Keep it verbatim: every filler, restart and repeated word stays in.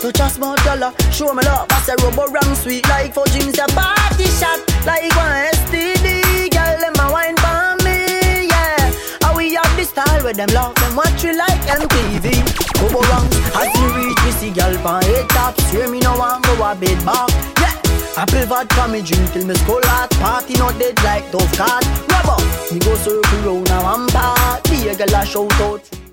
So just more dollar, show me love. I say rubber ram sweet like for Jim's a party shot. Like one S T D, girl, them a wine for me, yeah. How we have the style where them love them watch we like M T V. Go wrong, as me reach me see girl pan head top. Hear me no one go a bed back, yeah. Apple vodka me drink till me skull hot. Party not dead like tough cat. Rubber, me go circle round now I'm part. The girl a shout out.